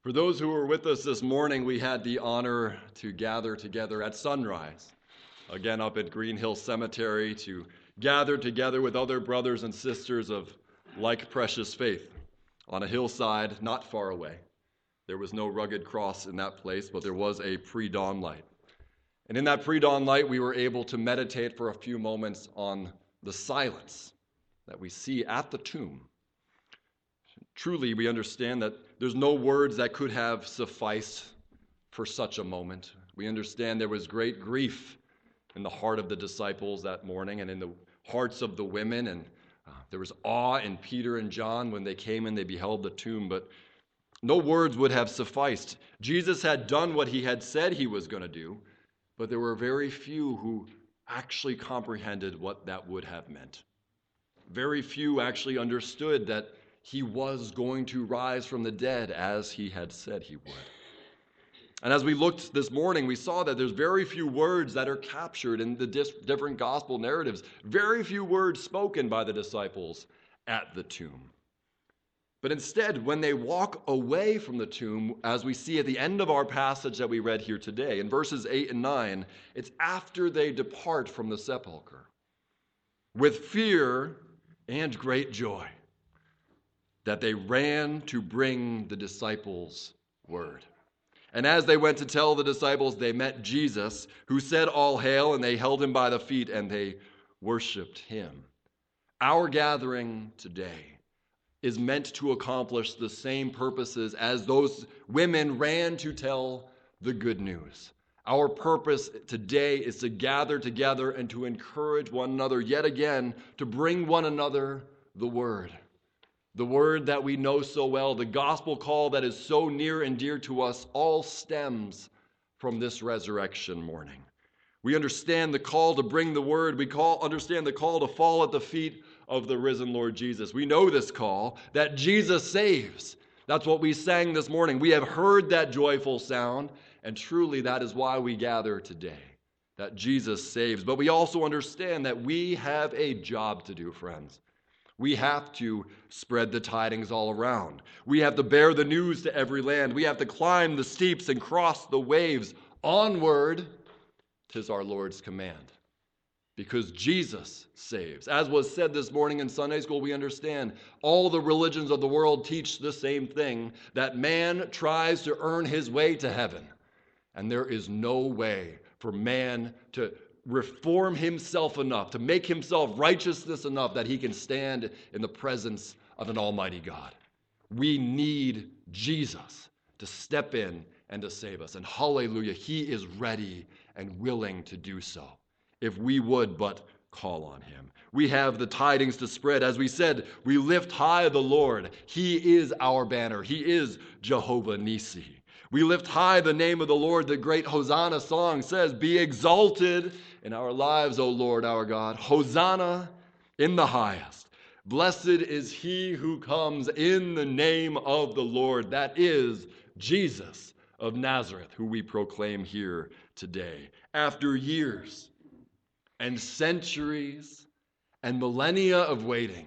For those who were with us this morning, we had the honor to gather together at sunrise, again up at Green Hill Cemetery, to gather together with other brothers and sisters of like precious faith on a hillside not far away. There was no rugged cross in that place, but there was a pre-dawn light. And in that pre-dawn light, we were able to meditate for a few moments on the silence that we see at the tomb. Truly, we understand that there's no words that could have sufficed for such a moment. We understand there was great grief in the heart of the disciples that morning and in the hearts of the women, and there was awe in Peter and John when they came and they beheld the tomb, but no words would have sufficed. Jesus had done what he had said he was going to do, but there were very few who actually comprehended what that would have meant. Very few actually understood that he was going to rise from the dead as he had said he would. And as we looked this morning, we saw that there's very few words that are captured in the different gospel narratives. Very few words spoken by the disciples at the tomb. But instead, when they walk away from the tomb, as we see at the end of our passage that we read here today, in verses 8 and 9, it's after they depart from the sepulcher with fear and great joy that they ran to bring the disciples word. And as they went to tell the disciples, they met Jesus, who said, "All hail," and they held him by the feet and they worshiped him. Our gathering today is meant to accomplish the same purposes as those women ran to tell the good news. Our purpose today is to gather together and to encourage one another yet again to bring one another the word. The word that we know so well, the gospel call that is so near and dear to us, all stems from this resurrection morning. We understand the call to bring the word. We understand the call to fall at the feet of the risen Lord Jesus. We know this call, that Jesus saves. That's what we sang this morning. We have heard that joyful sound, and truly that is why we gather today, that Jesus saves. But we also understand that we have a job to do, friends. We have to spread the tidings all around. We have to bear the news to every land. We have to climb the steeps and cross the waves. Onward, 'tis our Lord's command. Because Jesus saves. As was said this morning in Sunday school, we understand all the religions of the world teach the same thing, that man tries to earn his way to heaven. And there is no way for man to reform himself enough, to make himself righteousness enough that he can stand in the presence of an almighty God. We need Jesus to step in and to save us. And hallelujah, he is ready and willing to do so, if we would but call on him. We have the tidings to spread. As we said, we lift high the Lord. He is our banner. He is Jehovah Nissi. We lift high the name of the Lord. The great Hosanna song says, "Be exalted in our lives, O Lord our God. Hosanna in the highest. Blessed is he who comes in the name of the Lord." That is Jesus of Nazareth, who we proclaim here today. After years and centuries and millennia of waiting,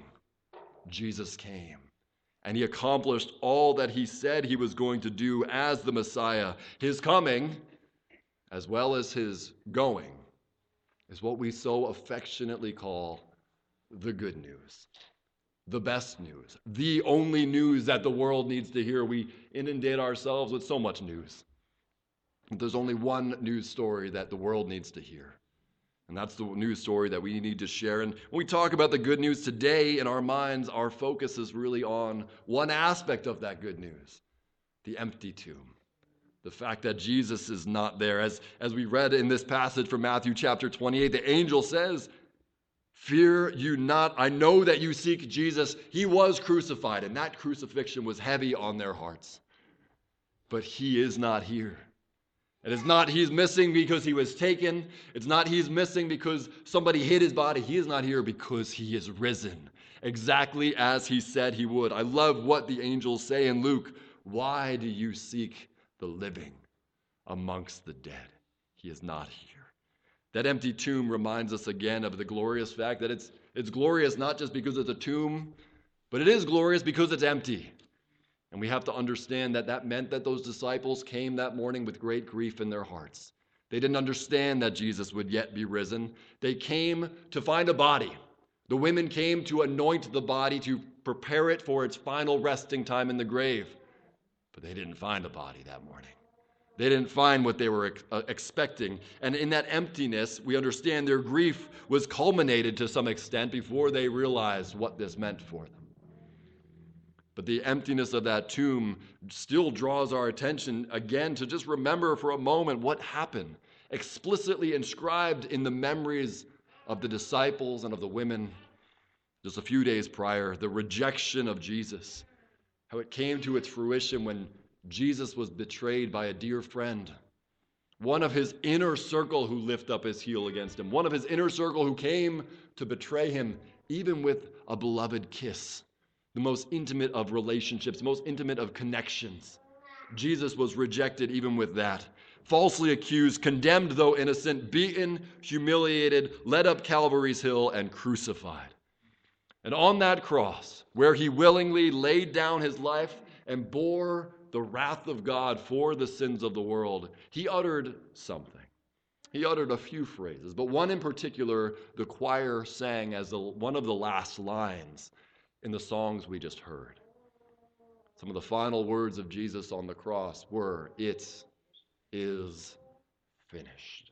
Jesus came. And he accomplished all that he said he was going to do as the Messiah. His coming, as well as his going, is what we so affectionately call the good news, the best news, the only news that the world needs to hear. We inundate ourselves with so much news. There's only one news story that the world needs to hear. And that's the news story that we need to share. And when we talk about the good news today in our minds, our focus is really on one aspect of that good news, the empty tomb. The fact that Jesus is not there. As we read in this passage from Matthew chapter 28, the angel says, "Fear you not, I know that you seek Jesus. He was crucified," and that crucifixion was heavy on their hearts. But he is not here. It is not he's missing because he was taken. It's not he's missing because somebody hid his body. He is not here because he is risen, exactly as he said he would. I love what the angels say in Luke. "Why do you seek the living amongst the dead? He is not here." That empty tomb reminds us again of the glorious fact that it's glorious not just because it's a tomb, but it is glorious because it's empty. And we have to understand that that meant that those disciples came that morning with great grief in their hearts. They didn't understand that Jesus would yet be risen. They came to find a body. The women came to anoint the body, to prepare it for its final resting time in the grave. But they didn't find a body that morning. They didn't find what they were expecting. And in that emptiness, we understand their grief was culminated to some extent before they realized what this meant for them. But the emptiness of that tomb still draws our attention again to just remember for a moment what happened, explicitly inscribed in the memories of the disciples and of the women just a few days prior, the rejection of Jesus, how it came to its fruition when Jesus was betrayed by a dear friend, one of his inner circle who lifted up his heel against him, one of his inner circle who came to betray him, even with a beloved kiss, the most intimate of relationships, most intimate of connections. Jesus was rejected even with that. Falsely accused, condemned though innocent, beaten, humiliated, led up Calvary's hill, and crucified. And on that cross, where he willingly laid down his life and bore the wrath of God for the sins of the world, he uttered something. He uttered a few phrases, but one in particular the choir sang as one of the last lines in the songs we just heard. Some of the final words of Jesus on the cross were, "It is finished."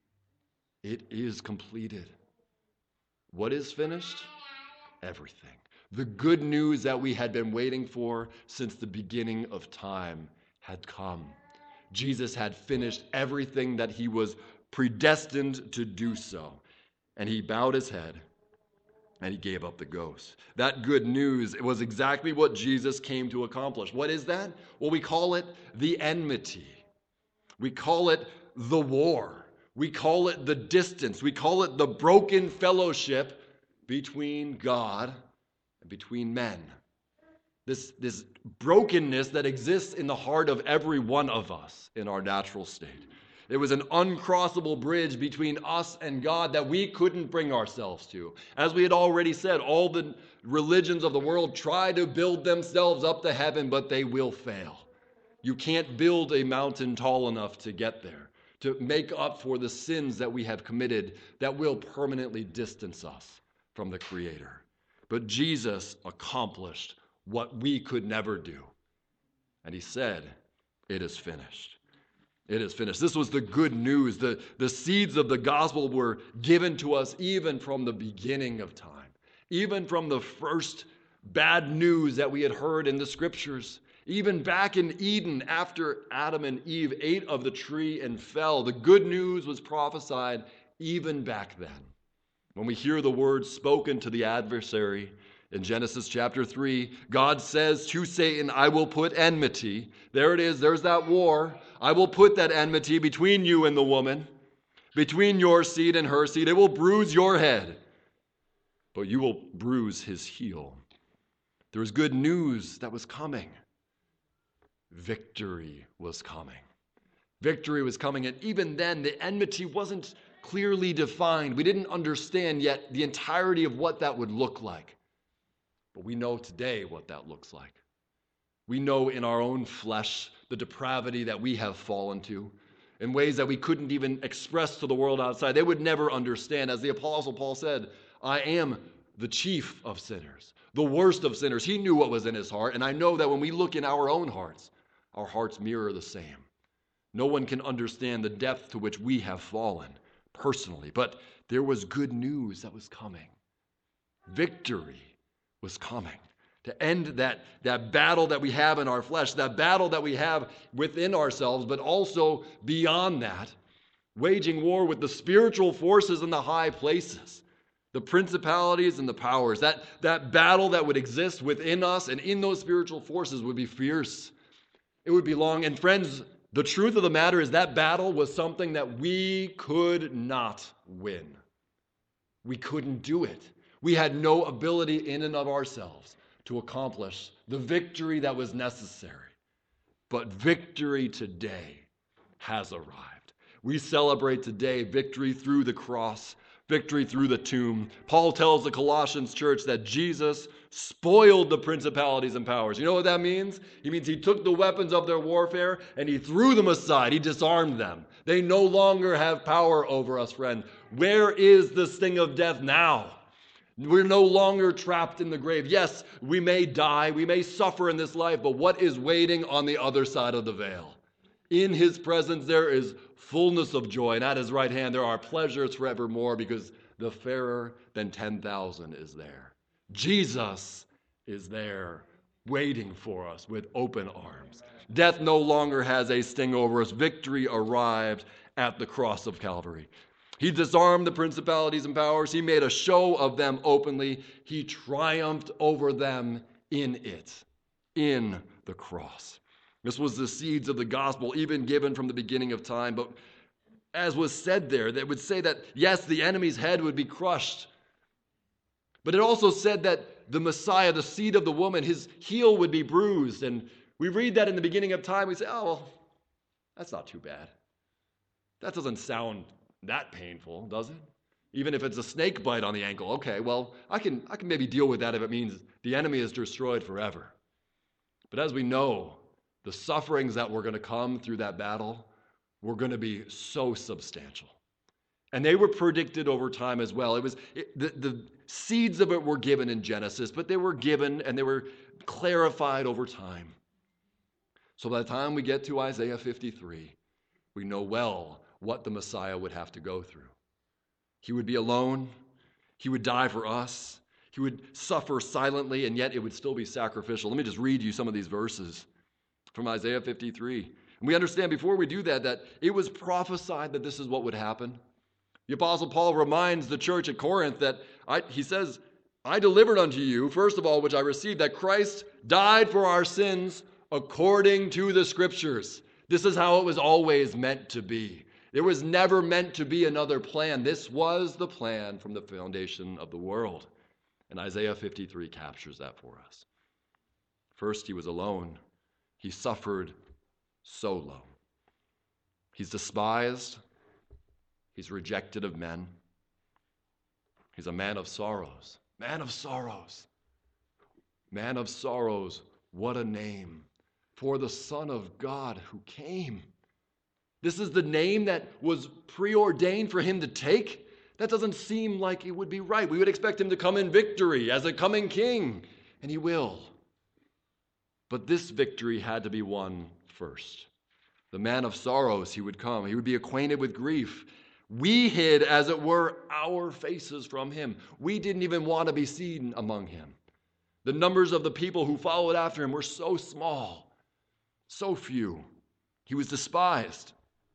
It is completed. What is finished? Everything. The good news that we had been waiting for since the beginning of time had come. Jesus had finished everything that he was predestined to do so. And he bowed his head and he gave up the ghost. That good news, it was exactly what Jesus came to accomplish. What is that? Well, we call it the enmity. We call it the war. We call it the distance. We call it the broken fellowship between God and between men. This brokenness that exists in the heart of every one of us in our natural state. It was an uncrossable bridge between us and God that we couldn't bring ourselves to. As we had already said, all the religions of the world try to build themselves up to heaven, but they will fail. You can't build a mountain tall enough to get there, to make up for the sins that we have committed that will permanently distance us from the Creator. But Jesus accomplished what we could never do. And he said, "It is finished." It is finished. This was the good news. The seeds of the gospel were given to us even from the beginning of time, even from the first bad news that we had heard in the scriptures. Even back in Eden, after Adam and Eve ate of the tree and fell, the good news was prophesied even back then. When we hear the words spoken to the adversary in Genesis chapter 3, God says to Satan, "I will put enmity." There it is, there's that war. "I will put that enmity between you and the woman, between your seed and her seed. It will bruise your head, but you will bruise his heel." There was good news that was coming. Victory was coming. Victory was coming, and even then, the enmity wasn't clearly defined. We didn't understand yet the entirety of what that would look like. But we know today what that looks like. We know in our own flesh the depravity that we have fallen to in ways that we couldn't even express to the world outside. They would never understand. As the Apostle Paul said, "I am the chief of sinners, the worst of sinners." He knew what was in his heart, and I know that when we look in our own hearts, our hearts mirror the same. No one can understand the depth to which we have fallen personally, but there was good news that was coming. Victory was coming to end that battle that we have in our flesh, that battle that we have within ourselves, but also beyond that, waging war with the spiritual forces in the high places, the principalities and the powers. That battle that would exist within us and in those spiritual forces would be fierce. It would be long. And friends, the truth of the matter is that battle was something that we could not win. We couldn't do it. We had no ability in and of ourselves to accomplish the victory that was necessary. But victory today has arrived. We celebrate today victory through the cross, victory through the tomb. Paul tells the Colossians church that Jesus spoiled the principalities and powers. You know what that means? He means he took the weapons of their warfare and he threw them aside. He disarmed them. They no longer have power over us, friend. Where is the sting of death now? We're no longer trapped in the grave. Yes, we may die, we may suffer in this life, but what is waiting on the other side of the veil? In his presence there is fullness of joy, and at his right hand there are pleasures forevermore, because the fairer than 10,000 is there. Jesus is there waiting for us with open arms. Death no longer has a sting over us. Victory arrived at the cross of Calvary. He disarmed the principalities and powers. He made a show of them openly. He triumphed over them in it, in the cross. This was the seeds of the gospel, even given from the beginning of time. But as was said there, that would say that, yes, the enemy's head would be crushed. But it also said that the Messiah, the seed of the woman, his heel would be bruised. And we read that in the beginning of time. We say, oh, well, that's not too bad. That doesn't sound that painful, does it? Even if it's a snake bite on the ankle, okay, well, I can maybe deal with that if it means the enemy is destroyed forever. But as we know, the sufferings that were going to come through that battle were going to be so substantial. And they were predicted over time as well. The seeds of it were given in Genesis, but they were given and they were clarified over time. So by the time we get to Isaiah 53, we know well what the Messiah would have to go through. He would be alone. He would die for us. He would suffer silently, and yet it would still be sacrificial. Let me just read you some of these verses from Isaiah 53. And we understand before we do that it was prophesied that this is what would happen. The Apostle Paul reminds the church at Corinth that he says, I delivered unto you, first of all, which I received, that Christ died for our sins according to the Scriptures. This is how it was always meant to be. There was never meant to be another plan. This was the plan from the foundation of the world. And Isaiah 53 captures that for us. First, he was alone. He suffered so low. He's despised. He's rejected of men. He's a man of sorrows. Man of sorrows. Man of sorrows. What a name for the Son of God who came. This is the name that was preordained for him to take. That doesn't seem like it would be right. We would expect him to come in victory as a coming king, and he will. But this victory had to be won first. The man of sorrows, he would come. He would be acquainted with grief. We hid, as it were, our faces from him. We didn't even want to be seen among him. The numbers of the people who followed after him were so small, so few. He was despised.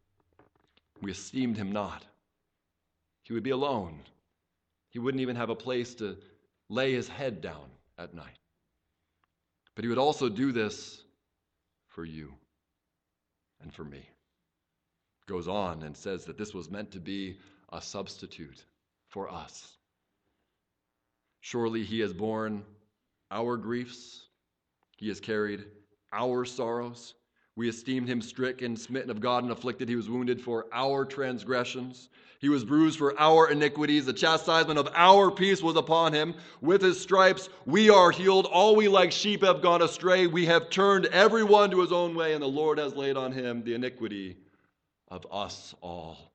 We esteemed him not. He would be alone. He wouldn't even have a place to lay his head down at night. But he would also do this for you and for me. Goes on and says that this was meant to be a substitute for us. Surely he has borne our griefs. He has carried our sorrows. We esteemed him stricken, smitten of God, and afflicted. He was wounded for our transgressions. He was bruised for our iniquities. The chastisement of our peace was upon him. With his stripes we are healed. All we like sheep have gone astray. We have turned everyone to his own way, and the Lord has laid on him the iniquity of us all.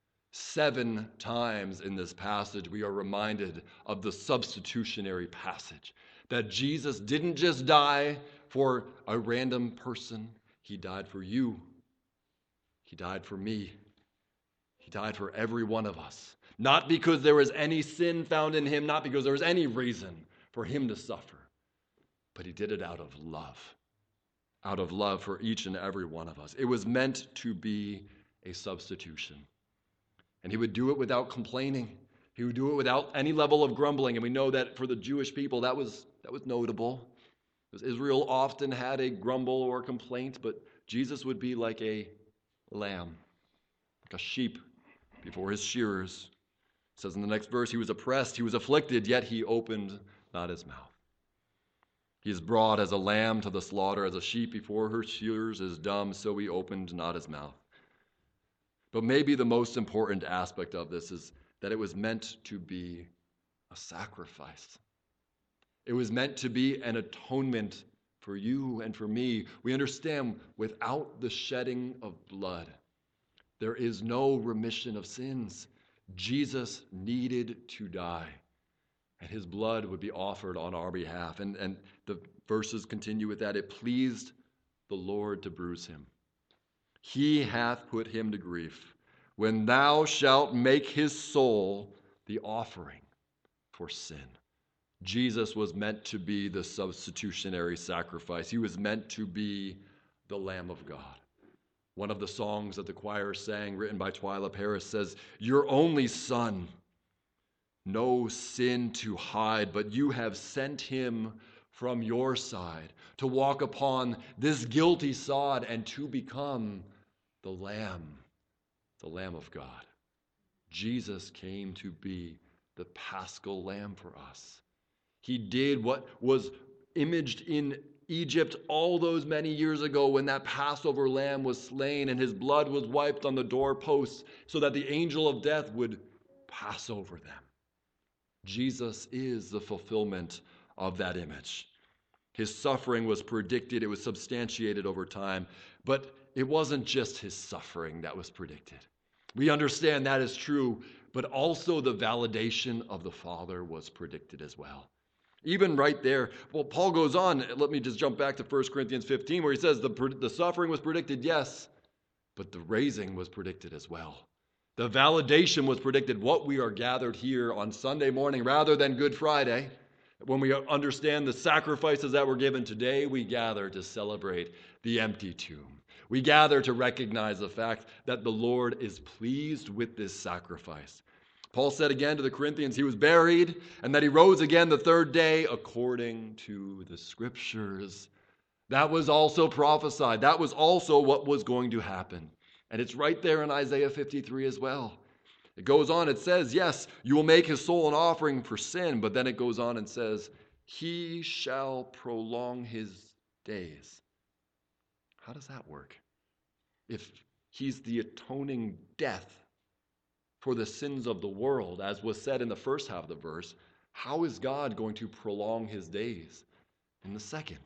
7 times in this passage we are reminded of the substitutionary passage, that Jesus didn't just die for a random person. He died for you. He died for me. He died for every one of us. Not because there was any sin found in him, not because there was any reason for him to suffer, but he did it out of love for each and every one of us. It was meant to be a substitution. And he would do it without complaining. He would do it without any level of grumbling. And we know that for the Jewish people, that was notable. Because Israel often had a grumble or complaint, but Jesus would be like a lamb, like a sheep before his shearers. It says in the next verse, he was oppressed, he was afflicted, yet he opened not his mouth. He is brought as a lamb to the slaughter, as a sheep before her shearers is dumb, so he opened not his mouth. But maybe the most important aspect of this is that it was meant to be a sacrifice. It was meant to be an atonement for you and for me. We understand without the shedding of blood, there is no remission of sins. Jesus needed to die, and his blood would be offered on our behalf. And the verses continue with that. It pleased the Lord to bruise him. He hath put him to grief. When thou shalt make his soul the offering for sin. Jesus was meant to be the substitutionary sacrifice. He was meant to be the Lamb of God. One of the songs that the choir sang, written by Twyla Paris, says, "Your only Son, no sin to hide, but you have sent him from your side to walk upon this guilty sod and to become the Lamb of God." Jesus came to be the Paschal Lamb for us. He did what was imaged in Egypt all those many years ago when that Passover lamb was slain and his blood was wiped on the doorposts so that the angel of death would pass over them. Jesus is the fulfillment of that image. His suffering was predicted. It was substantiated over time. But it wasn't just his suffering that was predicted. We understand that is true, but also the validation of the Father was predicted as well. Even right there, well, Paul goes on. Let me just jump back to 1 Corinthians 15, where he says the suffering was predicted, yes, but the raising was predicted as well. The validation was predicted. What we are gathered here on Sunday morning rather than Good Friday, when we understand the sacrifices that were given today, we gather to celebrate the empty tomb. We gather to recognize the fact that the Lord is pleased with this sacrifice. Paul said again to the Corinthians, he was buried and that he rose again the third day according to the Scriptures. That was also prophesied. That was also what was going to happen. And it's right there in Isaiah 53 as well. It goes on, it says, yes, you will make his soul an offering for sin, but then it goes on and says, he shall prolong his days. How does that work? If he's the atoning death for the sins of the world, as was said in the first half of the verse, how is God going to prolong his days in the second?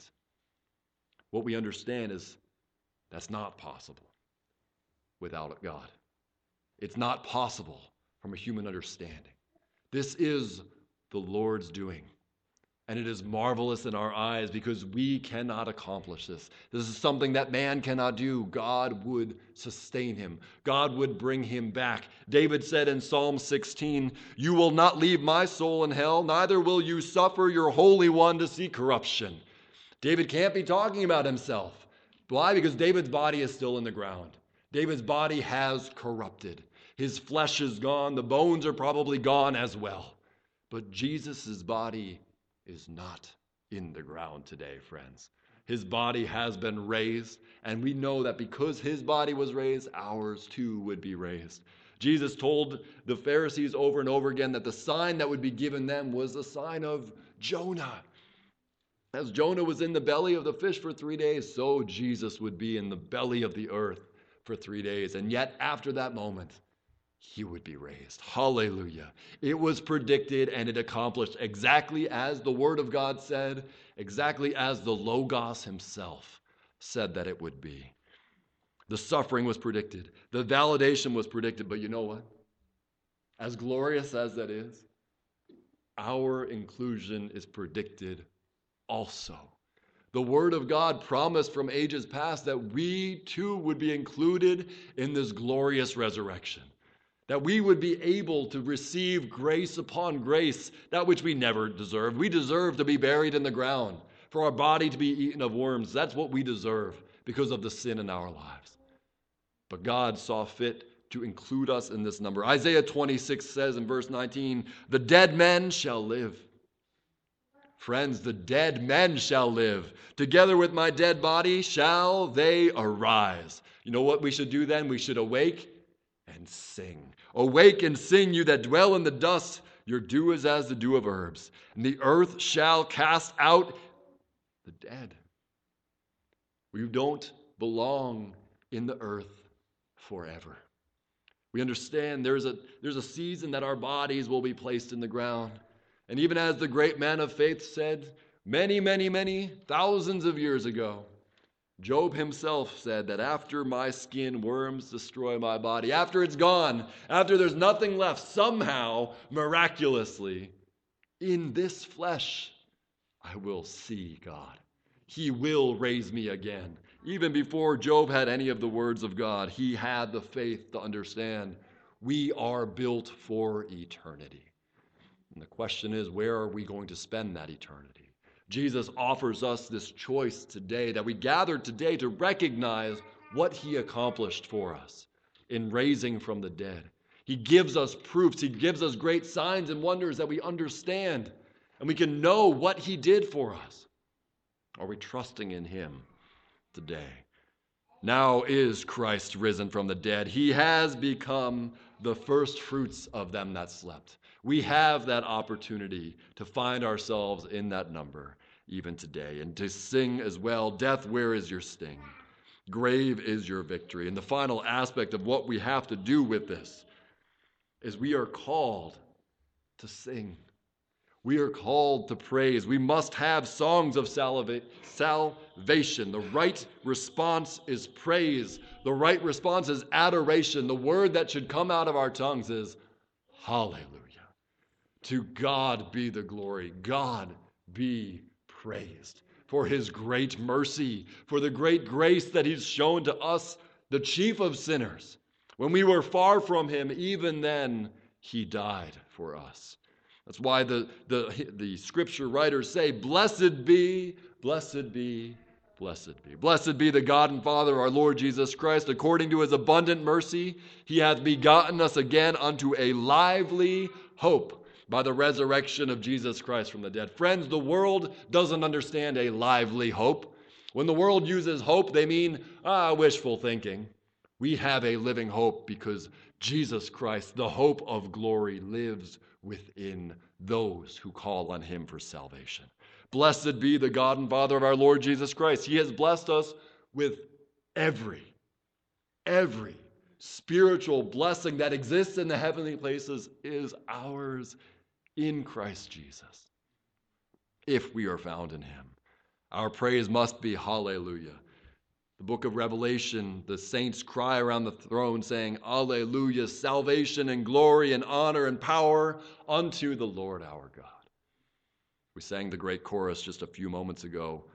What we understand is that's not possible without God. It's not possible from a human understanding. This is the Lord's doing. And it is marvelous in our eyes because we cannot accomplish this. This is something that man cannot do. God would sustain him. God would bring him back. David said in Psalm 16, you will not leave my soul in hell, neither will you suffer your Holy One to see corruption. David can't be talking about himself. Why? Because David's body is still in the ground. David's body has corrupted. His flesh is gone. The bones are probably gone as well. But Jesus' body is not in the ground today, friends. His body has been raised, and we know that because his body was raised, ours too would be raised. Jesus told the Pharisees over and over again that the sign that would be given them was the sign of Jonah. As Jonah was in the belly of the fish for 3 days, so Jesus would be in the belly of the earth for 3 days. And yet after that moment, he would be raised. Hallelujah. It was predicted and it accomplished exactly as the Word of God said, exactly as the Logos himself said that it would be. The suffering was predicted. The validation was predicted. But you know what? As glorious as that is, our inclusion is predicted also. The Word of God promised from ages past that we too would be included in this glorious resurrection. That we would be able to receive grace upon grace, that which we never deserved. We deserve to be buried in the ground, for our body to be eaten of worms. That's what we deserve because of the sin in our lives. But God saw fit to include us in this number. Isaiah 26 says in verse 19, the dead men shall live. Friends, the dead men shall live. Together with my dead body shall they arise. You know what we should do then? We should awake and sing. Awake and sing, you that dwell in the dust. Your dew is as the dew of herbs. And the earth shall cast out the dead. We don't belong in the earth forever. We understand there's a season that our bodies will be placed in the ground. And even as the great man of faith said many, many, many thousands of years ago, Job himself said that after my skin, worms destroy my body. After it's gone, after there's nothing left, somehow, miraculously, in this flesh, I will see God. He will raise me again. Even before Job had any of the words of God, he had the faith to understand we are built for eternity. And the question is, where are we going to spend that eternity? Jesus offers us this choice today, that we gather today to recognize what he accomplished for us in raising from the dead. He gives us proofs. He gives us great signs and wonders that we understand, and we can know what he did for us. Are we trusting in him today? Now is Christ risen from the dead. He has become the first fruits of them that slept. We have that opportunity to find ourselves in that number even today, and to sing as well, death, where is your sting? Grave is your victory. And the final aspect of what we have to do with this is we are called to sing. We are called to praise. We must have songs of salvation. The right response is praise. The right response is adoration. The word that should come out of our tongues is hallelujah. To God be the glory. God be praised for his great mercy, for the great grace that he's shown to us, the chief of sinners. When we were far from him, even then he died for us. That's why the scripture writers say, blessed be, blessed be, blessed be. Blessed be the God and Father of our Lord Jesus Christ. According to his abundant mercy, he hath begotten us again unto a lively hope by the resurrection of Jesus Christ from the dead. Friends, the world doesn't understand a lively hope. When the world uses hope, they mean wishful thinking. We have a living hope because Jesus Christ, the hope of glory, lives within those who call on him for salvation. Blessed be the God and Father of our Lord Jesus Christ. He has blessed us with every spiritual blessing that exists in the heavenly places is ours in Christ Jesus, if we are found in him. Our praise must be hallelujah. The book of Revelation, the saints cry around the throne saying, Alleluia, salvation and glory and honor and power unto the Lord our God. We sang the great chorus just a few moments ago.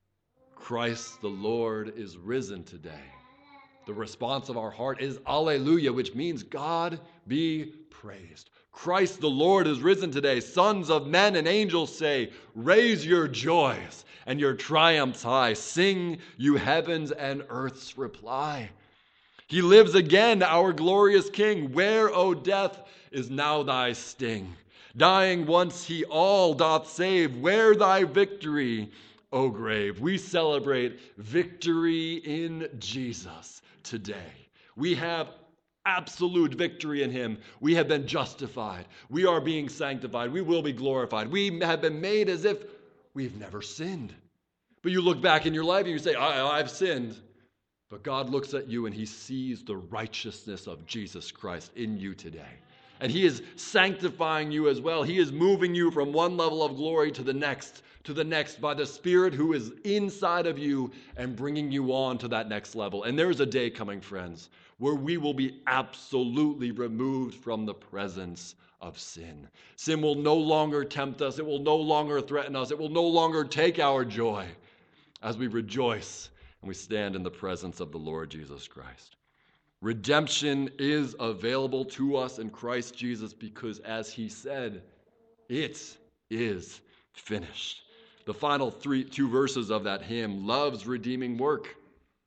Christ the Lord is risen today. The response of our heart is Alleluia, which means God be praised. Christ the Lord is risen today. Sons of men and angels say, raise your joys and your triumphs high. Sing, you heavens and earth's reply. He lives again, our glorious King. Where, O death, is now thy sting? Dying once he all doth save. Where thy victory, O grave? We celebrate victory in Jesus today. We have absolute victory in him. We have been justified. We are being sanctified. We will be glorified. We have been made as if we've never sinned. But you look back in your life and you say, I've sinned. But God looks at you and he sees the righteousness of Jesus Christ in you today. And he is sanctifying you as well. He is moving you from one level of glory to the next by the Spirit who is inside of you and bringing you on to that next level. And there's a day coming, friends, where we will be absolutely removed from the presence of sin. Sin will no longer tempt us. It will no longer threaten us. It will no longer take our joy as we rejoice and we stand in the presence of the Lord Jesus Christ. Redemption is available to us in Christ Jesus because, as he said, it is finished. The final two verses of that hymn, love's redeeming work,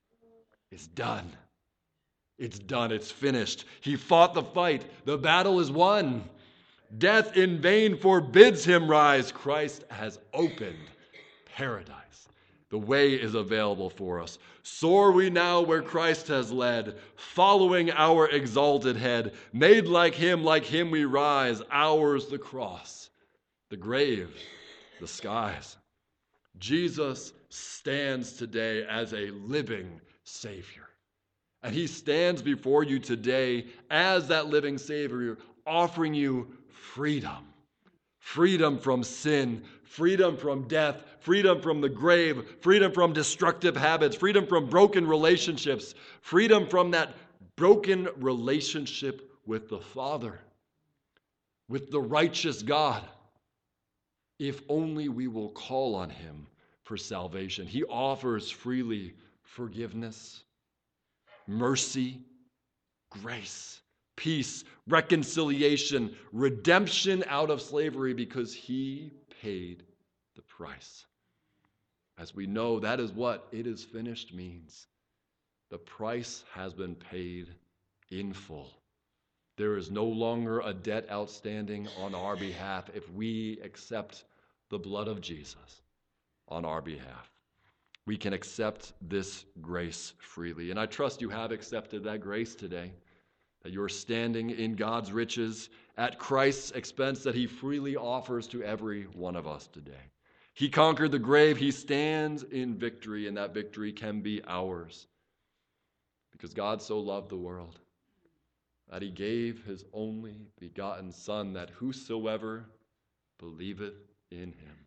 is done. It's done. It's finished. He fought the fight. The battle is won. Death in vain forbids him rise. Christ has opened paradise. The way is available for us. Soar we now where Christ has led, following our exalted head. Made like him we rise. Ours the cross, the grave, the skies. Jesus stands today as a living Savior. And he stands before you today as that living Savior, offering you freedom. Freedom from sin, freedom from death, freedom from the grave, freedom from destructive habits, freedom from broken relationships, freedom from that broken relationship with the Father, with the righteous God, if only we will call on him for salvation. He offers freely forgiveness, mercy, grace, peace, reconciliation, redemption out of slavery because he paid the price. As we know, that is what "it is finished" means. The price has been paid in full. There is no longer a debt outstanding on our behalf if we accept the blood of Jesus on our behalf. We can accept this grace freely. And I trust you have accepted that grace today, that you're standing in God's riches at Christ's expense that he freely offers to every one of us today. He conquered the grave. He stands in victory, and that victory can be ours. Because God so loved the world that he gave his only begotten Son, that whosoever believeth in him.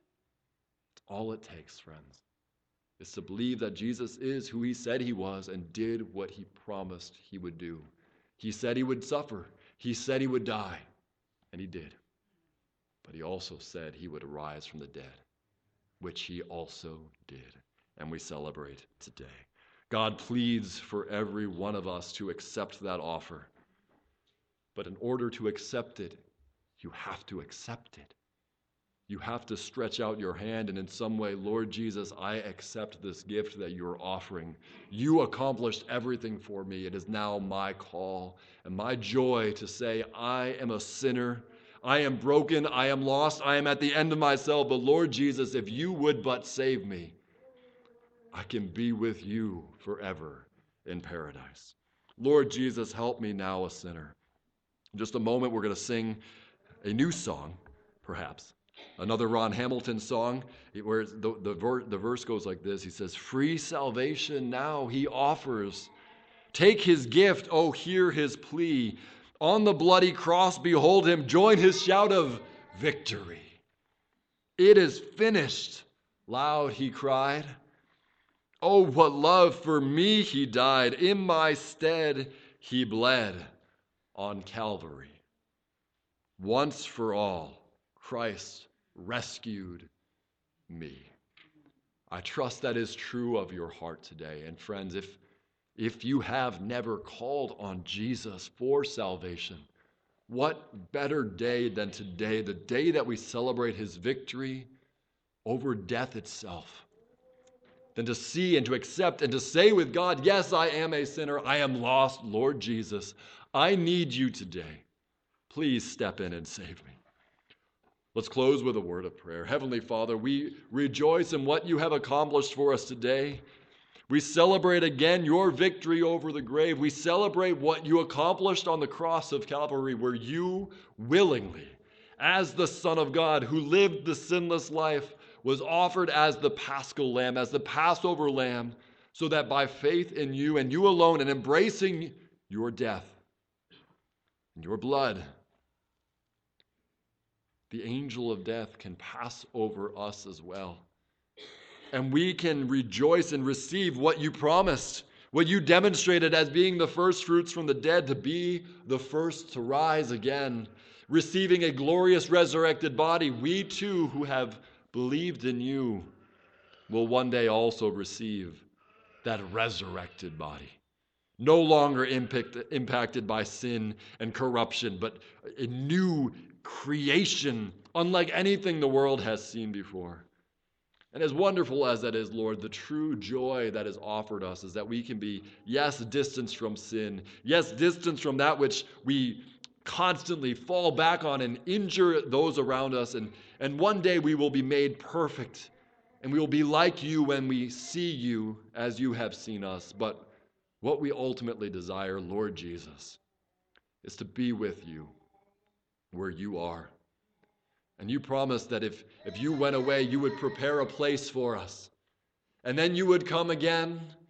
All it takes, friends, is to believe that Jesus is who he said he was and did what he promised he would do. He said he would suffer. He said he would die, and he did. But he also said he would arise from the dead, which he also did, and we celebrate today. God pleads for every one of us to accept that offer. But in order to accept it, you have to accept it. You have to stretch out your hand and in some way, Lord Jesus, I accept this gift that you're offering. You accomplished everything for me. It is now my call and my joy to say, I am a sinner. I am broken. I am lost. I am at the end of myself. But Lord Jesus, if you would but save me, I can be with you forever in paradise. Lord Jesus, help me now, a sinner. In just a moment, we're going to sing a new song, perhaps. Another Ron Hamilton song, where the verse goes like this. He says, free salvation now he offers. Take his gift, oh, hear his plea. On the bloody cross, behold him, join his shout of victory. It is finished, loud he cried. Oh, what love for me he died. In my stead he bled on Calvary. Once for all, Christ rescued me. I trust that is true of your heart today. And friends, if you have never called on Jesus for salvation, what better day than today, the day that we celebrate his victory over death itself, than to see and to accept and to say with God, yes, I am a sinner. I am lost. Lord Jesus, I need you today. Please step in and save me. Let's close with a word of prayer. Heavenly Father, we rejoice in what you have accomplished for us today. We celebrate again your victory over the grave. We celebrate what you accomplished on the cross of Calvary, where you willingly, as the Son of God who lived the sinless life, was offered as the Paschal Lamb, as the Passover Lamb, so that by faith in you and you alone and embracing your death and your blood, the angel of death can pass over us as well. And we can rejoice and receive what you promised, what you demonstrated as being the first fruits from the dead, to be the first to rise again, receiving a glorious resurrected body. We too, who have believed in you, will one day also receive that resurrected body. No longer impacted by sin and corruption, but a new creation, unlike anything the world has seen before. And as wonderful as that is, Lord, the true joy that is offered us is that we can be, yes, distanced from sin, yes, distanced from that which we constantly fall back on and injure those around us, and one day we will be made perfect, and we will be like you when we see you as you have seen us. But what we ultimately desire, Lord Jesus, is to be with you where you are. And you promised that if you went away, you would prepare a place for us. And then you would come again,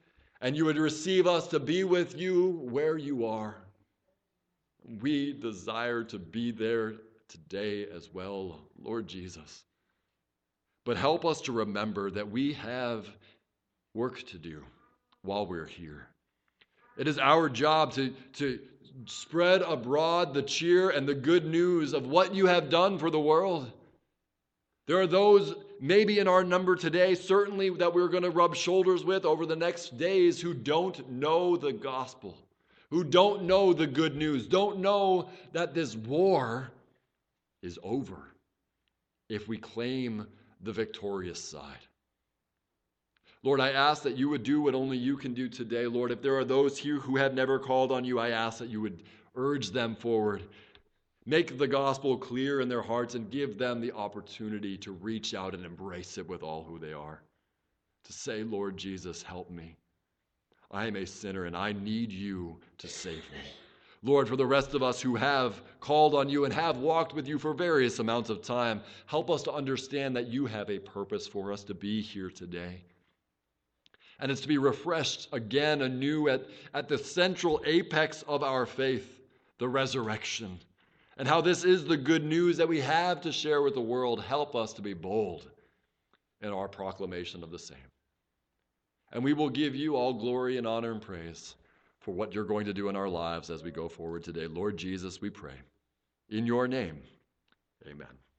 and you would receive us to be with you where you are. We desire to be there today as well, Lord Jesus. But help us to remember that we have work to do while we're here. It is our job to spread abroad the cheer and the good news of what you have done for the world. There are those maybe in our number today, certainly that we're going to rub shoulders with over the next days, who don't know the gospel, who don't know the good news, don't know that this war is over if we claim the victorious side. Lord, I ask that you would do what only you can do today. Lord, if there are those here who have never called on you, I ask that you would urge them forward. Make the gospel clear in their hearts and give them the opportunity to reach out and embrace it with all who they are. To say, Lord Jesus, help me. I am a sinner and I need you to save me. Lord, for the rest of us who have called on you and have walked with you for various amounts of time, help us to understand that you have a purpose for us to be here today. And it's to be refreshed again anew at the central apex of our faith, the resurrection. And how this is the good news that we have to share with the world. Help us to be bold in our proclamation of the same. And we will give you all glory and honor and praise for what you're going to do in our lives as we go forward today. Lord Jesus, we pray. In your name, amen.